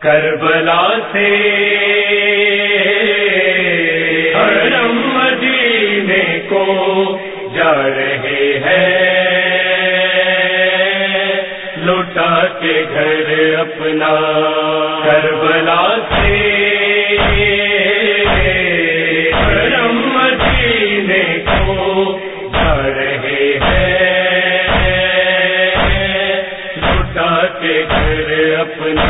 کربلا سے حرم مدینے کو جا رہے ہیں، لوٹا کے گھر اپنا کربلا سے حرم مدینے کو جا رہے ہیں، لوٹا کے گھر اپنا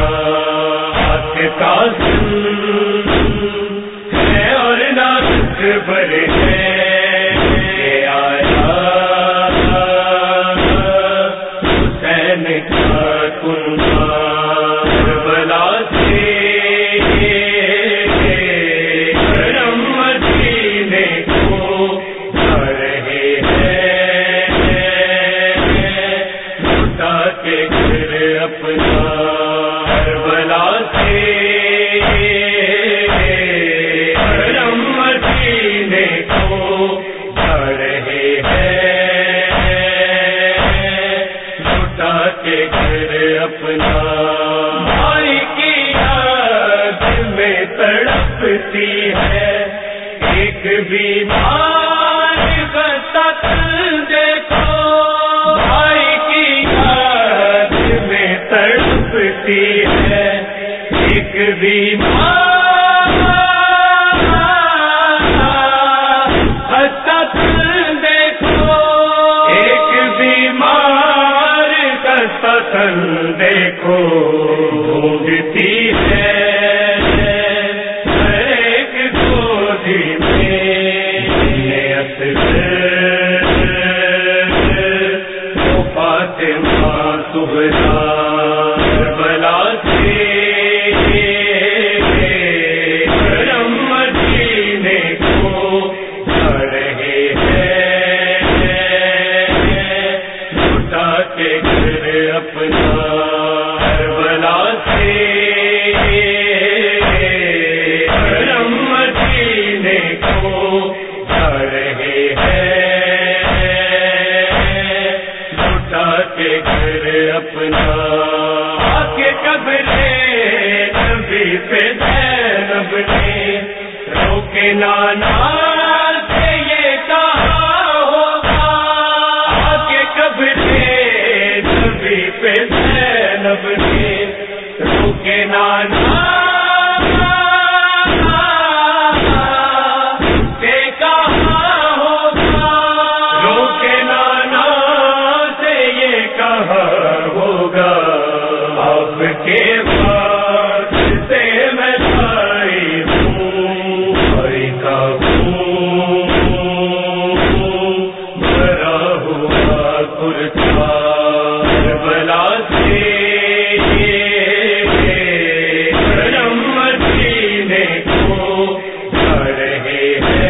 قاسم ہے اور نازک بر ہے، یہ آیا حسین کا کنبہ کربلا سے حرم مدینے کو جا رہے ہیں، لوٹا کے گھر اپنا کربلا سے حرم مدینے کو جا رہے ہیں، لوٹا کے گھر اپنا بھائی کی یاد میں تڑپتی ہے، ایک بیمار کا قتل دیکھو، بھائی کی یاد میں تڑپتی ہے، ایک بیمار قتل دیکھو، ایک بیمار کا قتل دیکھو، ڈھونڈتی ہے ہر ایک گودی میں اصغر، وہ فاطمہ زہرا کربلا سے حرم مدینے کو جا رہے ہیں، لوٹا کے گھر اپنا کربلا سے حرم مدینے کو جا رہے ہیں، لوٹا کے گھر اپنا آکے قبر نبی پہ زینب نے روکے نانا سے یہ کہا ہوگا، آکے قبر نبی پہ زینب نے روکے نانا سے کہا ہوگا، روکے نانا سے یہ کہا ہوگا، آپ کے پاس سے میں لائی ہوں، بھائی کا ہوں بھرا ہوا کرتا کربلا سے حرم مدینے کو جا رہے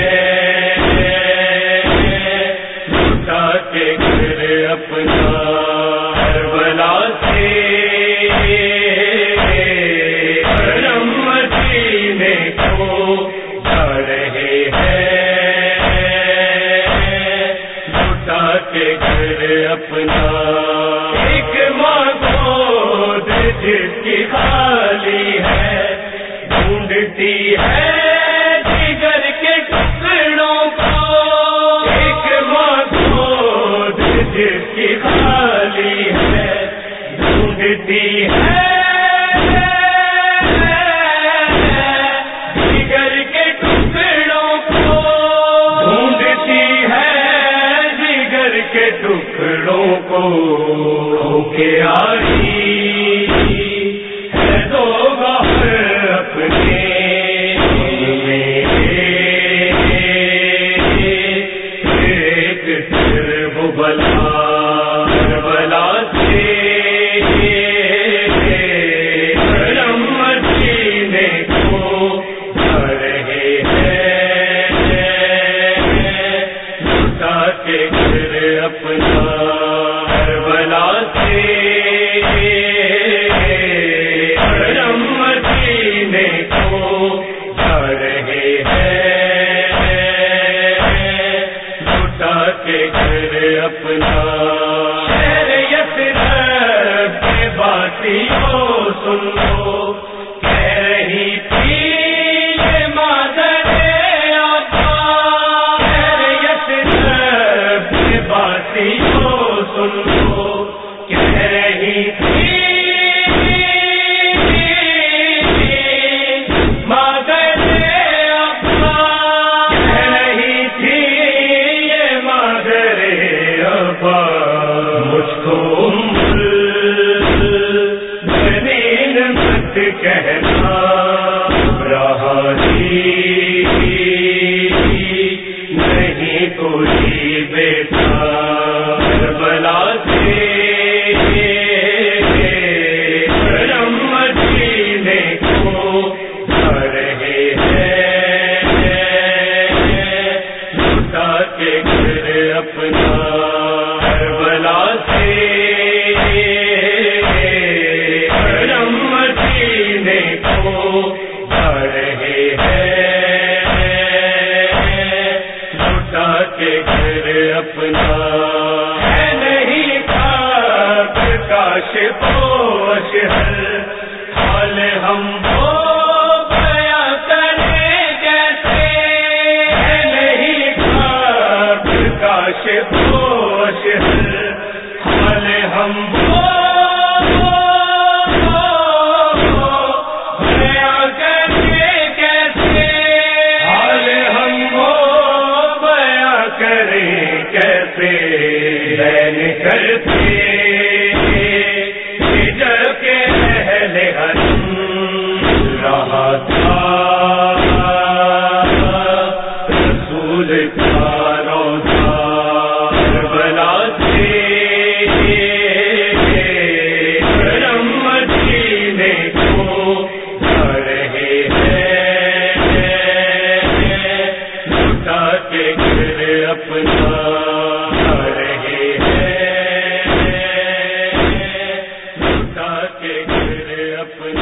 ہیں، لوٹا کے گھر اپنا کربلا سے حرم مدینے کو جا رہے ہیں، لوٹا کے گھر اپنا ایک ماں گود جس کی خالی ہے، ڈھونڈتی ہے جگر کے ٹکڑوں کو، ایک ماں گود جس کی خالی ہے، ڈھونڈتی ہے جگر کے ٹکڑوں کو، ڈھونڈتی ہے جگر کے ٹکڑوں کو، کے آئی ہے دو بہر اپنے ایک سر بلا کربلا سے مت کہنا رہا ہی نہیں کوئی بیٹا کربلا سے کرم مدینے کو جا رہے ہیں لوٹا کے گھر اپنا کربلا سے کرم مدینے کو جا رہے ہیں لوٹا کے گھر اپنا ہے نہیں خاک کاش پوش حال ہم وہ بیاں کریں کیسے ہے نہیں خاک کاش پوش حال ہم وہ بیاں کریں کیسے حال ہم وہ بیاں کریں کیسے لین کرتے جب کے اہل حرم رہا تھا رسول کا روضہ کربلا سے کرم مدینے کو جا رہے ہیں لوٹا کے گھر اپنا جا رہے ہیں لوٹا کے گھر اپنا